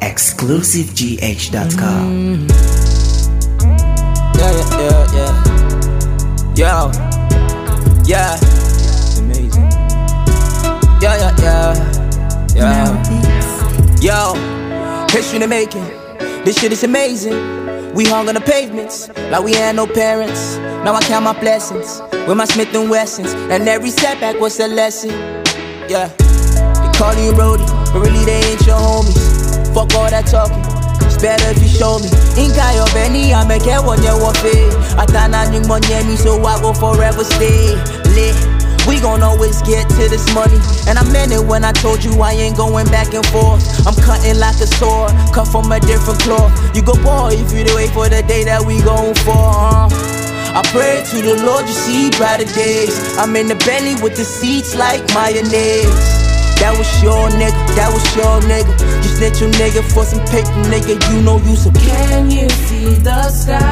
ExclusiveGH.com. Yo, yeah, amazing. Yo, history in the making. This shit is amazing. We hung on the pavements like we had no parents. Now I count my blessings with my Smith & Wessons, and every setback was a lesson. Yeah, they call you Brody, but really they ain't your homies. Fuck all that talking, it's better if you show me. Inka yo Benny, I make it one year wafe. Atana nying monyemi, so I will forever stay lit. We gon' always get to this money, and I meant it when I told you I ain't going back and forth. I'm cutting like a sword, cut from a different cloth. You go boy if you wait for the day that we gon' fall. I pray to the Lord you see brighter days. I'm in the Bentley with the seats like mayonnaise. That was your nigga, that was your nigga. You snitch your nigga for some paper, nigga. You know you some. Can you see the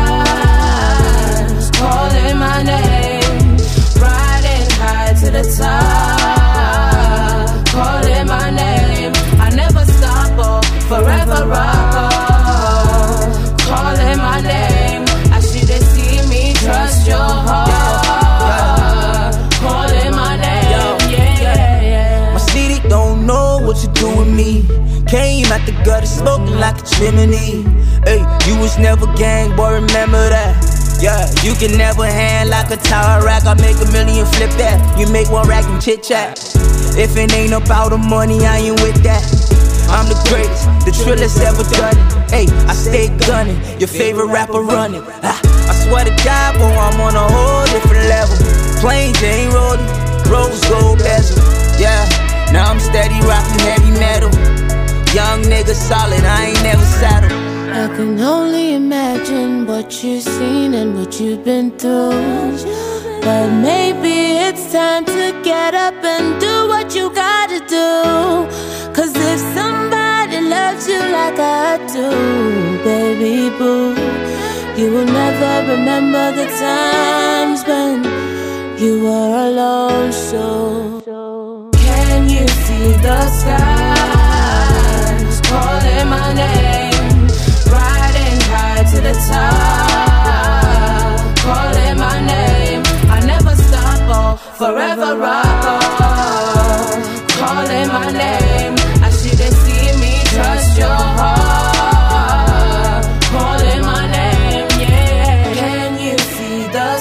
skies calling my name? Riding high to the top, calling my name. I never stop, oh, forever rock, oh, calling my name. I should've seen me trust your heart, calling my name. Yeah. My city don't know what you do with me. Came out the gutter smoking like a chimney. Hey, you was never gang, boy, remember that. Yeah, you can never hand like a tower rack. I make $1 million, flip that. You make one rack and chit chat. If it ain't about the money, I ain't with that. I'm the greatest, the trillest ever done it. Hey, I stay gunning, your favorite rapper running. I swear to God, boy, I'm on a whole different level. Plain Jane rolling, rose gold bezel. Yeah, now I'm steady rocking heavy metal. Young nigga solid, I ain't never settled. I can only imagine what you've seen and what you've been through. But maybe it's time to get up and do what you gotta do. Cause if somebody loves you like I do, baby boo, you will never remember the times when you were alone. So can you see the skies calling my name? Riding high to the top, calling my name. I never stop, oh, forever rock, oh, calling my name. I should've seen me trust your heart, calling my name, yeah. Can you see the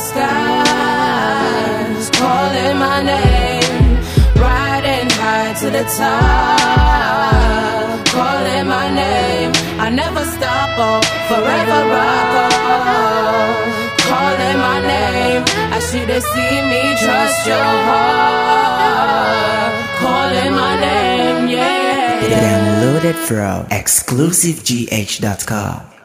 skies calling my name? Riding high to the top, calling my name. I never stop, oh, forever rock, oh, calling my name. I should've seen me trust your heart, calling my name, yeah. Download it from ExclusiveGH.com.